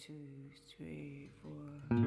2, 3, 4.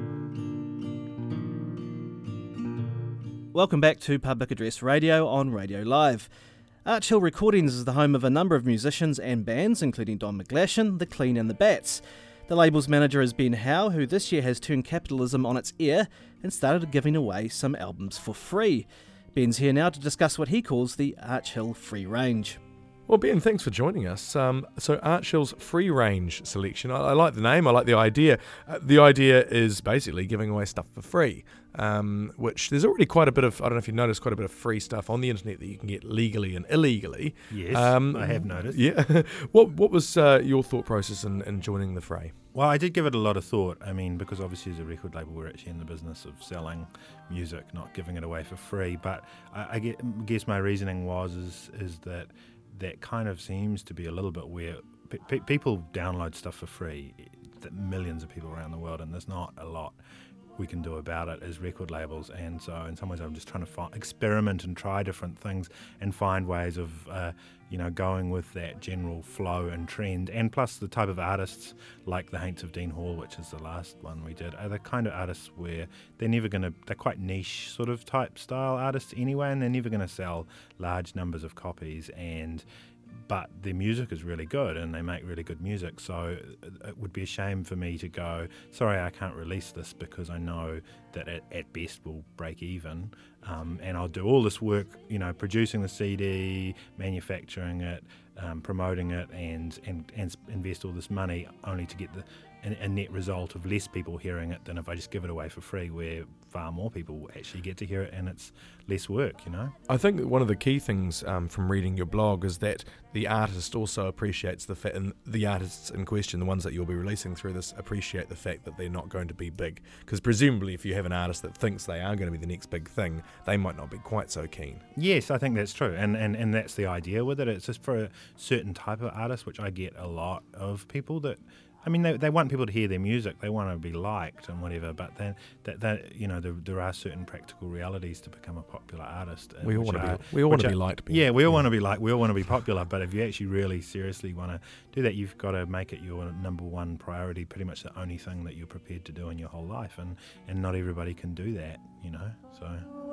Welcome back to Public Address Radio on Radio Live. Arch Hill Recordings is the home of a number of musicians and bands, including Don McGlashan, The Clean and The Bats. The label's manager is Ben Howe, who this year has turned capitalism on its ear and started giving away some albums for free. Ben's here now to discuss what he calls the Arch Hill Free Range. Well, Ben, thanks for joining us. So Arch Hill's Free Range selection, I like the name, I like the idea. The idea is basically giving away stuff for free, which there's already quite a bit of, I don't know if you've noticed, quite a bit of free stuff on the internet that you can get legally and illegally. Yes, I have noticed. Yeah. What was your thought process in joining the fray? Well, I did give it a lot of thought. I mean, because obviously as a record label, we're actually in the business of selling music, not giving it away for free. But I guess my reasoning is that kind of seems to be a little bit where people download stuff for free, that millions of people around the world, and there's not a lot we can do about it as record labels. And so in some ways I'm just trying to experiment and try different things and find ways of going with that general flow and trend. And plus the type of artists like the Haints of Dean Hall, which is the last one we did, are the kind of artists where they're quite niche sort of type style artists anyway, and they're never going to sell large numbers of copies, but their music is really good and they make really good music. So it would be a shame for me to go, sorry, I can't release this because I know that it at best will break even. And I'll do all this work, producing the CD, manufacturing it, promoting it, and invest all this money only to get a net result of less people hearing it than if I just give it away for free, where far more people actually get to hear it and it's less work, I think that one of the key things from reading your blog is that the artist also appreciates the fact, and the artists in question, the ones that you'll be releasing through this, appreciate the fact that they're not going to be big. Because presumably if you have an artist that thinks they are going to be the next big thing, they might not be quite so keen. Yes, I think that's true. And that's the idea with it. It's just for a certain type of artist, which I get a lot of people that, I mean, they want people to hear their music. They want to be liked and whatever. But then, there are certain practical realities to become a popular artist. We all want to be liked. Yeah, we all want to be liked. We all want to be popular. But if you actually really seriously want to do that, you've got to make it your number one priority. Pretty much the only thing that you're prepared to do in your whole life. And not everybody can do that. So.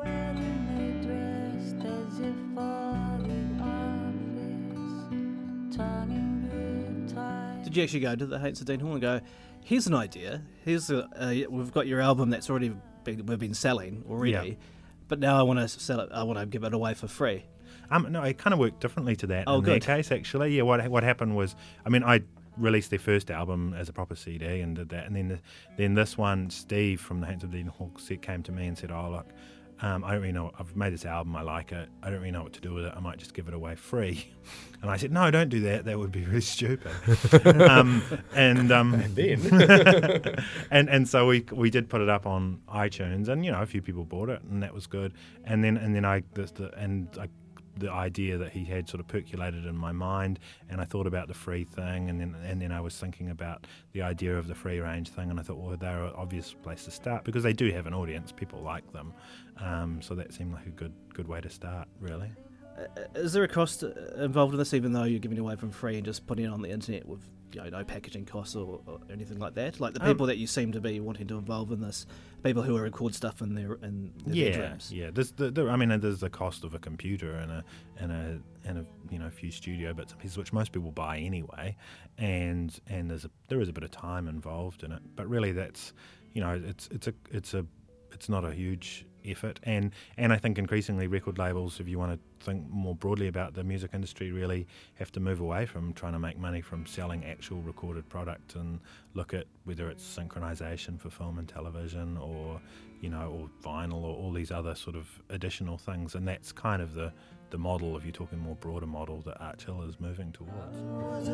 Did you actually go to the Haints of Dean Hall and go, here's an idea, we've got your album that's already we've been selling already, but now I want to sell it, I want to give it away for free? No, it kind of worked differently to that in good. their case, actually. Yeah, what happened was, I mean, I released their first album as a proper CD and did that, and then this one, Steve from the Haints of Dean Hall came to me and said, oh, look, I don't really know, I've made this album, I like it, I don't really know what to do with it, I might just give it away free. And I said, no, don't do that, that would be really stupid. And then and so we did put it up on iTunes, and a few people bought it, and that was good. And then the idea that he had sort of percolated in my mind, and I thought about the free thing, and then I was thinking about the idea of the free range thing, and I thought, well, they're an obvious place to start because they do have an audience, people like them, so that seemed like a good way to start, really. Is there a cost involved in this, even though you're giving it away from free and just putting it on the internet with no packaging costs or anything like that? Like the people that you seem to be wanting to involve in this, people who record stuff in their bedrooms. Yeah. There's the cost of a computer and a few studio bits and pieces, which most people buy anyway, and there is a bit of time involved in it. But really, that's it's not a huge effort, and I think increasingly record labels, if you want to think more broadly about the music industry, really have to move away from trying to make money from selling actual recorded product and look at whether it's synchronization for film and television or vinyl or all these other sort of additional things. And that's kind of the model, if you're talking more broader model, that Arch Hill is moving towards.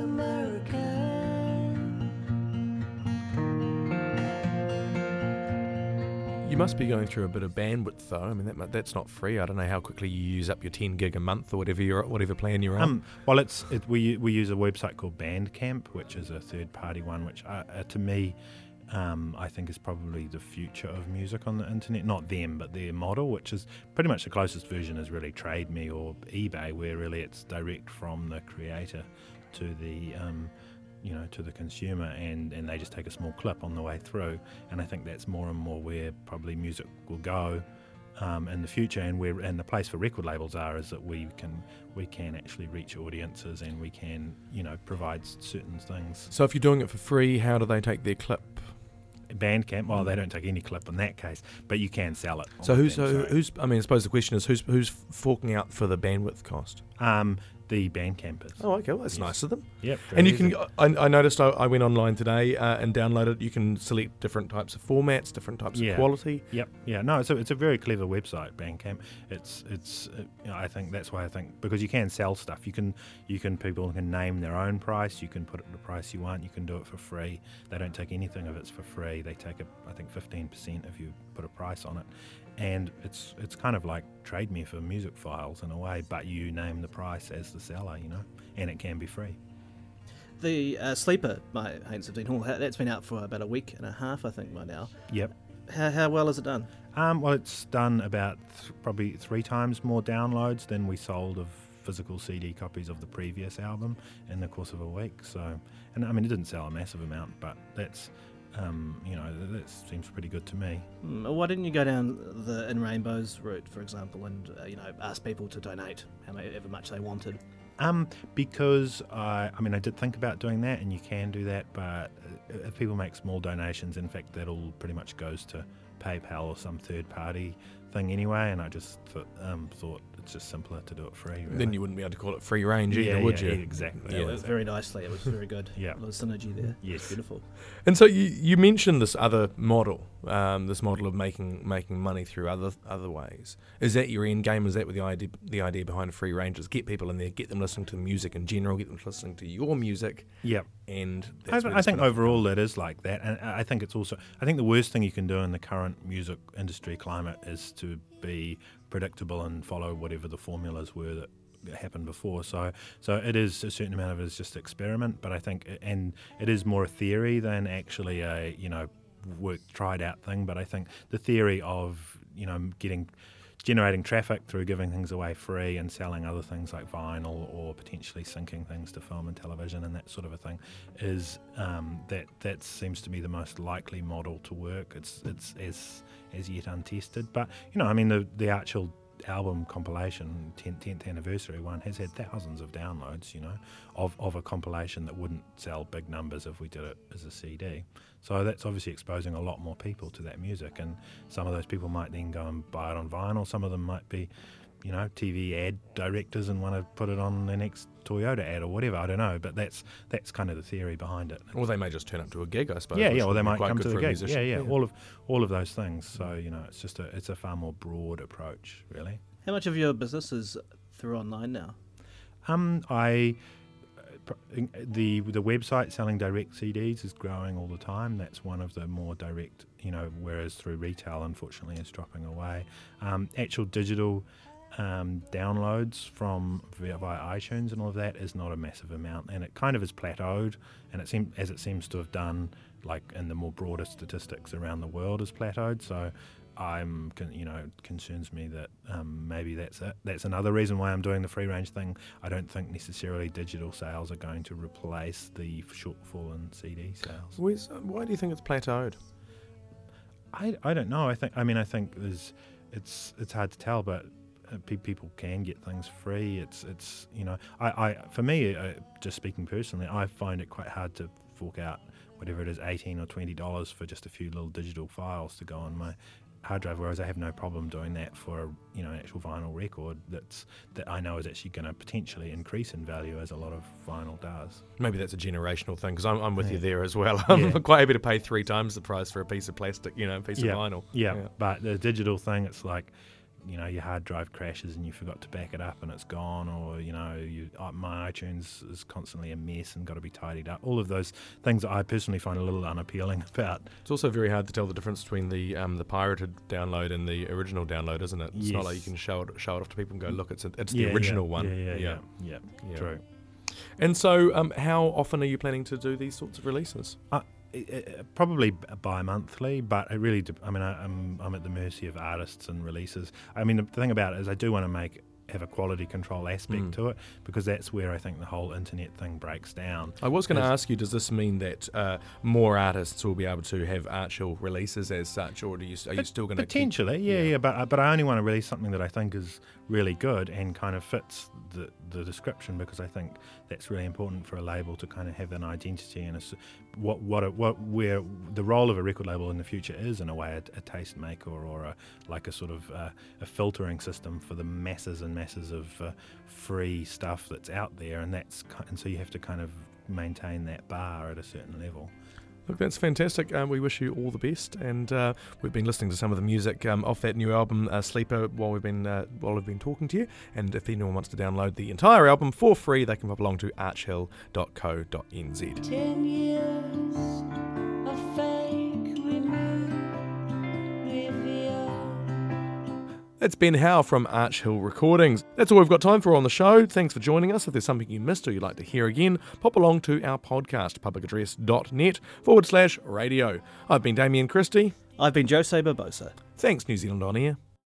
You must be going through a bit of bandwidth, though. I mean, that's not free. I don't know how quickly you use up your 10 gig a month or whatever plan you're on. Well, we use a website called Bandcamp, which is a third-party one, which to me, I think is probably the future of music on the internet. Not them, but their model, which is pretty much the closest version is really Trade Me or eBay, where really it's direct from the creator to the to the consumer, and they just take a small clip on the way through. And I think that's more and more where probably music will go in the future, and the place for record labels is that we can actually reach audiences, and we can provide certain things. So if you're doing it for free, how do they take their clip? Bandcamp, well, they don't take any clip in that case, but you can sell it. So who's? I mean, I suppose the question is who's forking out for the bandwidth cost? The Bandcampers. Oh, okay, well, that's nice of them. Yep. And you can. I noticed. I went online today and downloaded. You can select different types of formats, different types of quality. Yep. Yeah. No, it's a very clever website, Bandcamp. It's I think that's why because you can sell stuff. People can name their own price. You can put it the price you want. You can do it for free. They don't take anything if it's for free. They take 15% if you put a price on it. And it's kind of like Trade Me for music files in a way, but you name the price as the seller, and it can be free. The Sleeper by Haynes of Dean Hall, that's been out for about a week and a half, I think, by now. Yep. How well is it done? Well, it's done about probably 3 times more downloads than we sold of physical CD copies of the previous album in the course of a week. So, and I mean, it didn't sell a massive amount, but that's... that seems pretty good to me. Why didn't you go down the In Rainbows route, for example, and ask people to donate however much they wanted? Because I did think about doing that, and you can do that, but if people make small donations, in fact, that all pretty much goes to PayPal or some third-party thing anyway, and I just thought it's just simpler to do it free. Really. Then you wouldn't be able to call it free range either, would you? Yeah, exactly. Yeah, very nicely. It was very good. Yeah. A lot of synergy there. Yes. Beautiful. And so you mentioned this other model, this model of making money through other ways. Is that your end game? Is that what the idea behind free range is? Get people in there, get them listening to music in general, get them listening to your music. Yep. And I think overall it is like that, and I think it's also. I think the worst thing you can do in the current music industry climate is to be predictable and follow whatever the formulas were that happened before. So it is, a certain amount of it is just experiment, but I think, and it is more a theory than actually a tried out thing. But I think the theory of generating traffic through giving things away free and selling other things like vinyl or potentially syncing things to film and television and that sort of a thing is that seems to be the most likely model to work. It's as yet untested, but the actual album compilation 10th anniversary one has had thousands of downloads of a compilation that wouldn't sell big numbers if we did it as a CD. So that's obviously exposing a lot more people to that music, and some of those people might then go and buy it on vinyl. Some of them might be TV ad directors and want to put it on their next Toyota ad or whatever. I don't know, but that's kind of the theory behind it. Or they may just turn up to a gig, I suppose. Yeah, or they might come to the gig. Musician. Yeah. All of those things. So it's a far more broad approach, really. How much of your business is through online now? The website selling direct CDs is growing all the time. That's one of the more direct, whereas through retail, unfortunately, is dropping away. Actual digital downloads via iTunes and all of that is not a massive amount, and it kind of is plateaued, and it seems to have done, like in the more broader statistics around the world, is plateaued. So concerns me that maybe that's it. That's another reason why I'm doing the free range thing. I don't think necessarily digital sales are going to replace the shortfall in CD sales. Why do you think it's plateaued? I don't know. I think it's hard to tell, but people can get things free. It's for me, just speaking personally, I find it quite hard to fork out whatever it is, $18 or $20 for just a few little digital files to go on my hard drive, whereas I have no problem doing that for an actual vinyl record that I know is actually going to potentially increase in value, as a lot of vinyl does. Maybe that's a generational thing, because I'm with you there as well. I'm quite happy to pay 3 times the price for a piece of plastic, a piece of vinyl. Yeah, but the digital thing, it's like, your hard drive crashes and you forgot to back it up and it's gone, or my iTunes is constantly a mess and got to be tidied up. All of those things that I personally find a little unappealing about. It's also very hard to tell the difference between the pirated download and the original download, isn't it? It's not like you can show it off to people and go, look, it's the original one. Yeah, true. And so, how often are you planning to do these sorts of releases? Probably bi-monthly, but it really I'm at the mercy of artists and releases. I mean, the thing about it is I do want to have a quality control aspect to it, because that's where I think the whole internet thing breaks down. I was going to ask you, does this mean that more artists will be able to have Archill releases as such, or are you still going to potentially? Yeah, but I only want to release something that I think is really good and kind of fits the description, because I think that's really important for a label to kind of have an identity and where the role of a record label in the future is, in a way, a taste maker or a sort of a filtering system for the masses and masses of free stuff that's out there, and so you have to kind of maintain that bar at a certain level. Look, that's fantastic. We wish you all the best, and we've been listening to some of the music off that new album, Sleeper, while we've been talking to you. And if anyone wants to download the entire album for free, they can pop along to archhill.co.nz. 10 years of fake reveal. That's Ben Howe from Archhill Recordings. That's all we've got time for on the show. Thanks for joining us. If there's something you missed or you'd like to hear again, pop along to our podcast, publicaddress.net/radio. I've been Damien Christie. I've been Jose Barbosa. Thanks, New Zealand On Air.